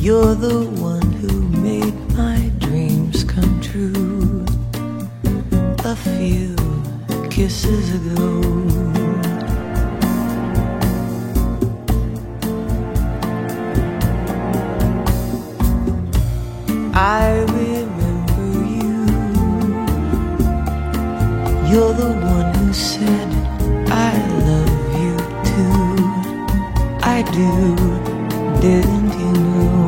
You're the one who made my dreams come true a few kisses ago. I remember you. You're the one who said I love you too. I do, didn't you know?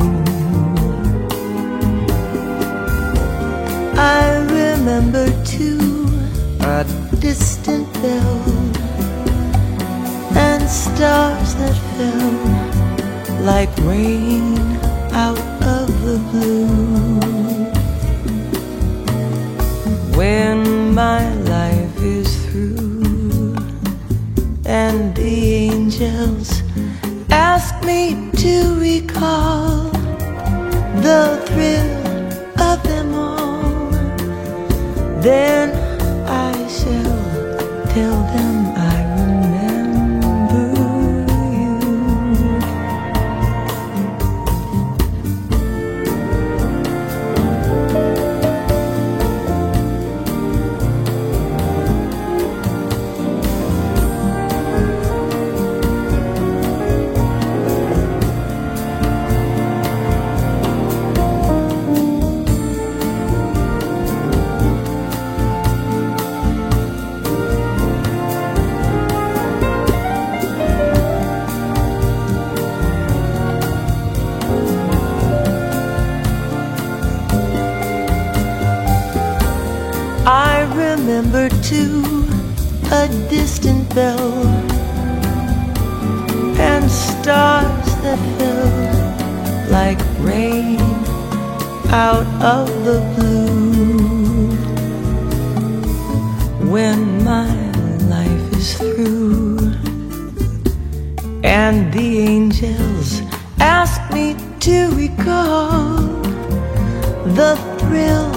I remember too a distant bell and stars that fell like rain out of the blue. When my life is through and the angels ask me to recall the thrill of them all, then I shall tell them I remember you. I remember too a distant bell and stars that fell like rain out of the blue. When my life is through and the angels ask me to recall the thrill